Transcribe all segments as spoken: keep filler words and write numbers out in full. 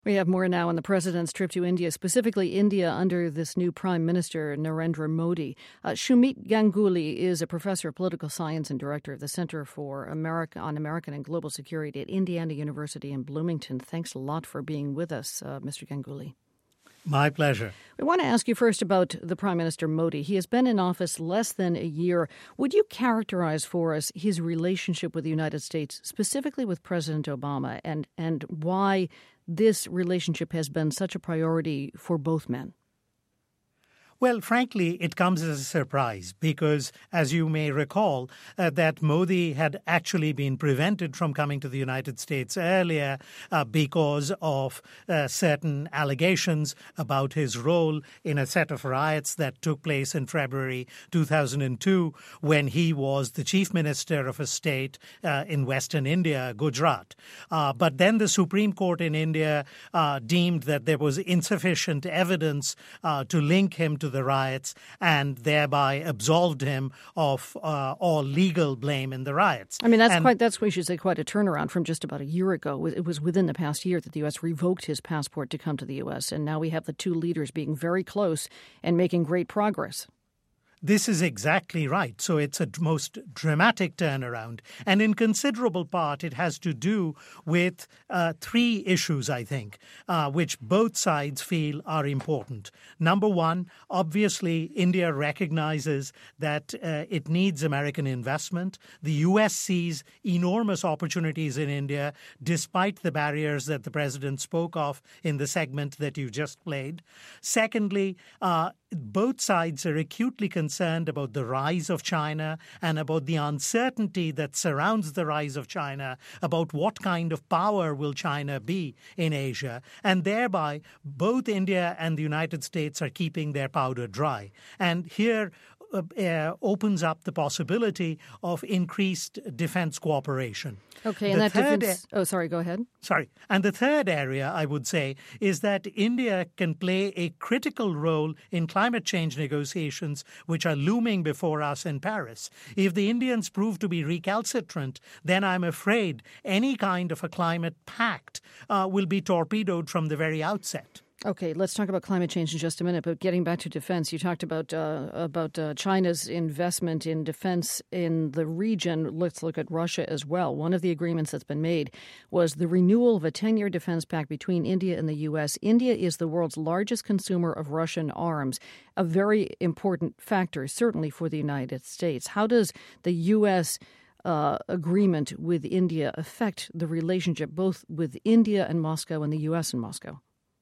We have more now on the president's trip to India, specifically India under this new Prime Minister, Narendra Modi. Uh, Shumeet Ganguly is a professor of political science and director of the Center for America on American and Global Security at Indiana University in Bloomington. Thanks a lot for being with us, uh, Mister Ganguly. My pleasure. We want to ask you first about the Prime Minister Modi. He has been in office less than a year. Would you characterize for us his relationship with the United States, specifically with President Obama, and, and why this relationship has been such a priority for both men? Well, frankly, it comes as a surprise because, as you may recall, uh, that Modi had actually been prevented from coming to the United States earlier uh, because of uh, certain allegations about his role in a set of riots that took place in February two thousand two when he was the chief minister of a state uh, in Western India, Gujarat. Uh, but then the Supreme Court in India uh, deemed that there was insufficient evidence uh, to link him to the riots and thereby absolved him of uh, all legal blame in the riots. I mean, that's and, quite, that's, we should say, quite a turnaround from just about a year ago. It was within the past year that the U S revoked his passport to come to the U S, and now we have the two leaders being very close and making great progress. This is exactly right. So it's a most dramatic turnaround. And in considerable part, it has to do with uh, three issues, I think, uh, which both sides feel are important. Number one, obviously, India recognizes that uh, it needs American investment. The U S sees enormous opportunities in India, despite the barriers that the president spoke of in the segment that you just played. Secondly, uh, both sides are acutely concerned about the rise of China and about the uncertainty that surrounds the rise of China, about what kind of power will China be in Asia. And thereby, both India and the United States are keeping their powder dry. And here Uh, uh, opens up the possibility of increased defense cooperation. Okay, and the that defense... A- oh, sorry, go ahead. Sorry. And the third area, I would say, is that India can play a critical role in climate change negotiations, which are looming before us in Paris. If the Indians prove to be recalcitrant, then I'm afraid any kind of a climate pact uh, will be torpedoed from the very outset. Okay, let's talk about climate change in just a minute. But getting back to defense, you talked about uh, about uh, China's investment in defense in the region. Let's look at Russia as well. One of the agreements that's been made was the renewal of a ten-year defense pact between India and the U S. India is the world's largest consumer of Russian arms, a very important factor, certainly for the United States. How does the U S Uh, agreement with India affect the relationship both with India and Moscow and the U S and Moscow?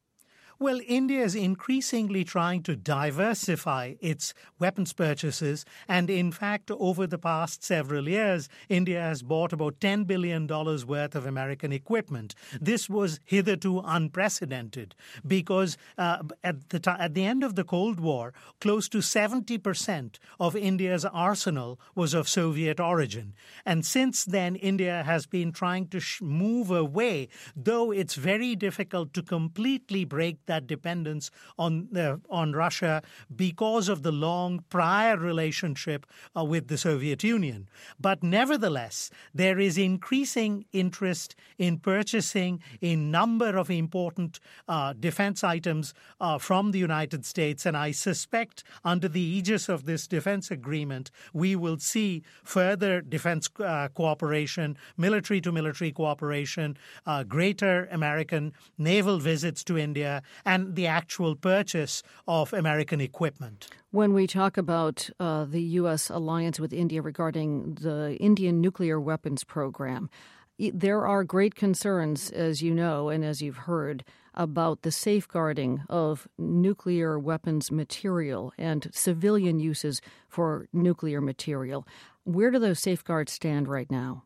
Well, India is increasingly trying to diversify its weapons purchases. And in fact, over the past several years, India has bought about ten billion dollars worth of American equipment. This was hitherto unprecedented because uh, at, the t- at the end of the Cold War, close to seventy percent of India's arsenal was of Soviet origin. And since then, India has been trying to sh- move away, though it's very difficult to completely break that dependence on uh, on Russia because of the long prior relationship uh, with the Soviet Union. But nevertheless, there is increasing interest in purchasing a number of important uh, defense items uh, from the United States. And I suspect under the aegis of this defense agreement, we will see further defense uh, cooperation, military-to-military cooperation, uh, greater American naval visits to India, and the actual purchase of American equipment. When we talk about uh, the U S alliance with India regarding the Indian nuclear weapons program, there are great concerns, as you know and as you've heard, about the safeguarding of nuclear weapons material and civilian uses for nuclear material. Where do those safeguards stand right now?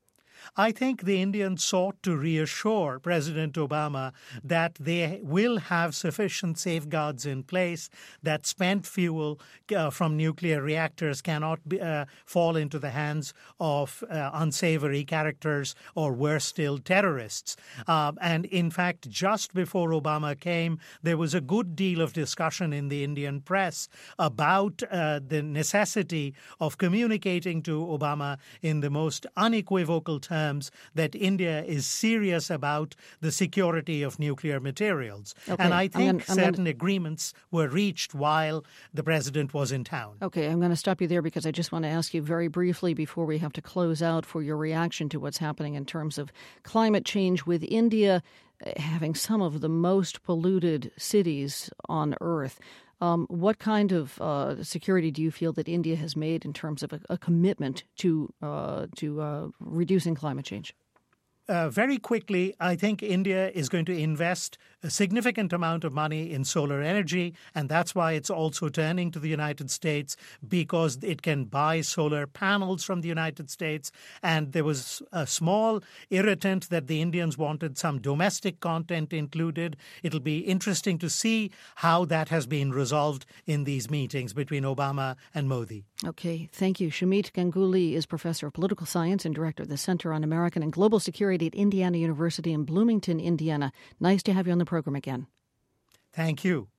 I think the Indians sought to reassure President Obama that they will have sufficient safeguards in place, that spent fuel uh, from nuclear reactors cannot be, uh, fall into the hands of uh, unsavory characters or, worse still, terrorists. Uh, and in fact, just before Obama came, there was a good deal of discussion in the Indian press about uh, the necessity of communicating to Obama in the most unequivocal terms terms that India is serious about the security of nuclear materials. Okay. And I think I'm gonna, I'm certain gonna... agreements were reached while the president was in town. Okay, I'm going to stop you there because I just want to ask you very briefly before we have to close out for your reaction to what's happening in terms of climate change with India having some of the most polluted cities on Earth. Um, what kind of uh, security do you feel that India has made in terms of a, a commitment to uh, to uh, reducing climate change? Uh, very quickly, I think India is going to invest a significant amount of money in solar energy, and that's why it's also turning to the United States, because it can buy solar panels from the United States. And there was a small irritant that the Indians wanted some domestic content included. It'll be interesting to see how that has been resolved in these meetings between Obama and Modi. Okay, thank you. Shamit Ganguly is professor of political science and director of the Center on American and Global Security at Indiana University in Bloomington, Indiana. Nice to have you on the program again. Thank you.